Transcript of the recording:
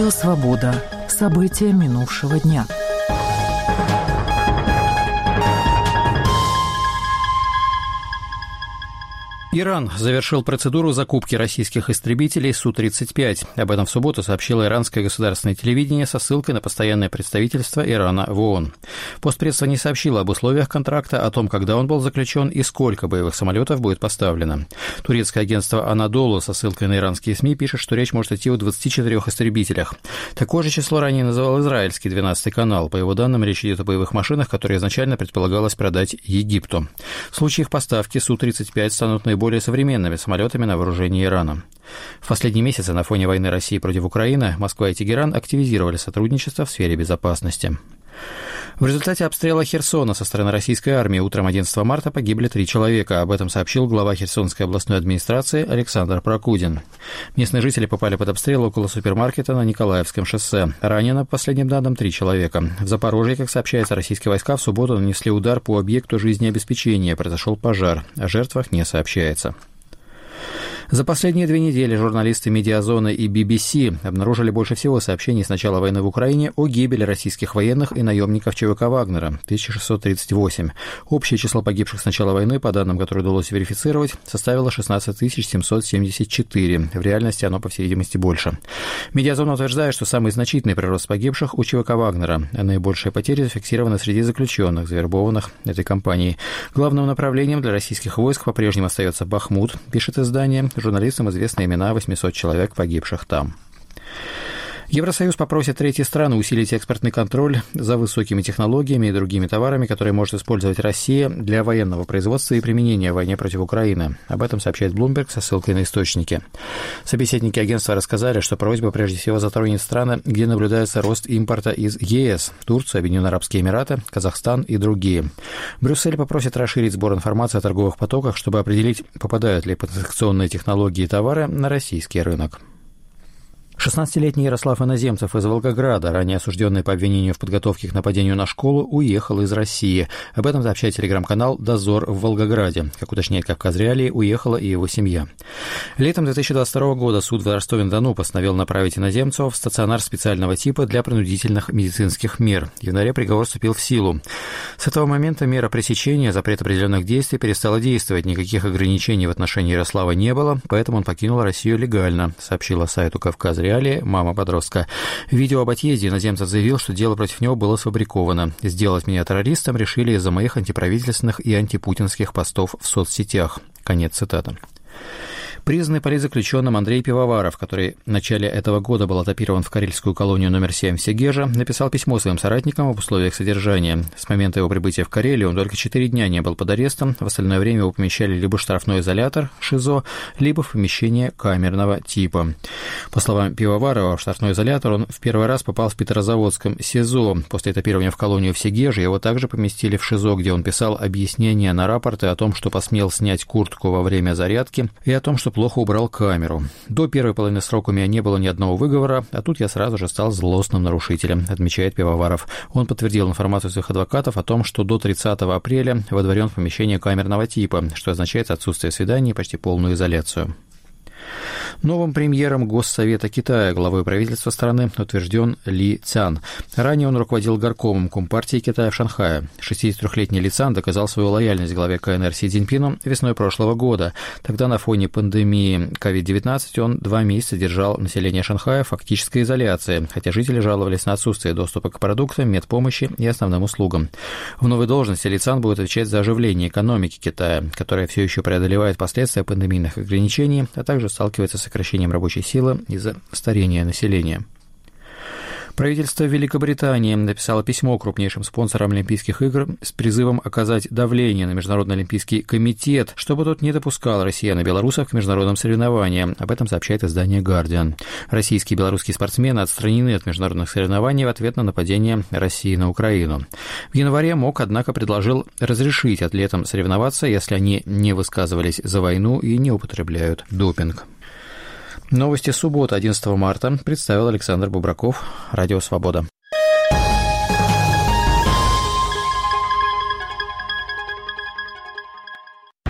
Радио «Свобода». События минувшего дня. Иран завершил процедуру закупки российских истребителей Су-35. Об этом в субботу сообщило иранское государственное телевидение со ссылкой на постоянное представительство Ирана в ООН. Постпредство не сообщило об условиях контракта, о том, когда он был заключен и сколько боевых самолетов будет поставлено. Турецкое агентство «Анадолу» со ссылкой на иранские СМИ пишет, что речь может идти о 24 истребителях. Такое же число ранее называл израильский 12-й канал. По его данным, речь идет о боевых машинах, которые изначально предполагалось продать Египту. В случае их поставки Су-35 станут наиболее современными самолетами на вооружении Ирана. В последние месяцы на фоне войны России против Украины Москва и Тегеран активизировали сотрудничество в сфере безопасности. В результате обстрела Херсона со стороны российской армии утром 11 марта погибли 3 человека. Об этом сообщил глава Херсонской областной администрации Александр Прокудин. Местные жители попали под обстрел около супермаркета на Николаевском шоссе. Ранено, по последним данным, 3 человека. В Запорожье, как сообщается, российские войска в субботу нанесли удар по объекту жизнеобеспечения. Произошел пожар. О жертвах не сообщается. За последние 2 недели журналисты «Медиазоны» и BBC обнаружили больше всего сообщений с начала войны в Украине о гибели российских военных и наемников ЧВК «Вагнера» – 1638. Общее число погибших с начала войны, по данным, которые удалось верифицировать, составило 16 774. В реальности оно, по всей видимости, больше. «Медиазона» утверждает, что самый значительный прирост погибших у ЧВК «Вагнера», а наибольшие потери зафиксированы среди заключенных, завербованных этой компанией. Главным направлением для российских войск по-прежнему остается Бахмут, пишет издание. Журналистам известны имена 800 человек, погибших там. Евросоюз попросит третьи страны усилить экспортный контроль за высокими технологиями и другими товарами, которые может использовать Россия для военного производства и применения в войне против Украины. Об этом сообщает Bloomberg со ссылкой на источники. Собеседники агентства рассказали, что просьба прежде всего затронет страны, где наблюдается рост импорта из ЕС – Турцию, Объединенные Арабские Эмираты, Казахстан и другие. Брюссель попросит расширить сбор информации о торговых потоках, чтобы определить, попадают ли потенционные технологии и товары на российский рынок. 16-летний Ярослав Иноземцев из Волгограда, ранее осужденный по обвинению в подготовке к нападению на школу, уехал из России. Об этом сообщает телеграм-канал «Дозор» в Волгограде. Как уточняет «Кавказ Реалии», уехала и его семья. Летом 2022 года суд в Ростове-на-Дону постановил направить Иноземцева в стационар специального типа для принудительных медицинских мер. В январе приговор вступил в силу. С этого момента мера пресечения, запрет определенных действий перестала действовать. Никаких ограничений в отношении Ярослава не было, поэтому он покинул Россию легально, сообщила сайту «Кавказ Реалии» мама подростка. В видео об отъезде Иноземцев заявил, что дело против него было сфабриковано. Сделать меня террористом решили из-за моих антиправительственных и антипутинских постов в соцсетях. Конец цитаты. Признанный политзаключенным Андрей Пивоваров, который в начале этого года был этапирован в карельскую колонию номер 7 в Сегеже, написал письмо своим соратникам об условиях содержания. С момента его прибытия в Карелию он только 4 дня не был под арестом, в остальное время его помещали либо в штрафной изолятор ШИЗО, либо в помещение камерного типа. По словам Пивоварова, в штрафной изолятор он в первый раз попал в Петрозаводском СИЗО. После этапирования в колонию в Сегеже его также поместили в ШИЗО, где он писал объяснения на рапорты о том, что посмел снять куртку во время зарядки, и о том, что плохо убрал камеру. До первой половины срока у меня не было ни одного выговора, а тут я сразу же стал злостным нарушителем, отмечает Пивоваров. Он подтвердил информацию своих адвокатов о том, что до 30 апреля водворен в помещение камерного типа, что означает отсутствие свиданий и почти полную изоляцию. Новым премьером Госсовета Китая, главой правительства страны, утвержден Ли Цян. Ранее он руководил горкомом Компартии Китая в Шанхае. 63-летний Ли Цян доказал свою лояльность главе КНР Си Цзиньпину весной прошлого года. Тогда на фоне пандемии COVID-19 он 2 месяца держал население Шанхая в фактической изоляции, хотя жители жаловались на отсутствие доступа к продуктам, медпомощи и основным услугам. В новой должности Ли Цян будет отвечать за оживление экономики Китая, которая все еще преодолевает последствия пандемийных ограничений, а также сталкивается с сокращением рабочей силы из-за старения населения. Правительство Великобритании написало письмо крупнейшим спонсорам Олимпийских игр с призывом оказать давление на Международный олимпийский комитет, чтобы тот не допускал россиян и белорусов к международным соревнованиям. Об этом сообщает издание «Гардиан». Российские и белорусские спортсмены отстранены от международных соревнований в ответ на нападение России на Украину. В январе МОК, однако, предложил разрешить атлетам соревноваться, если они не высказывались за войну и не употребляют допинг. Новости субботы, 11 марта, представил Александр Бубраков, Радио «Свобода».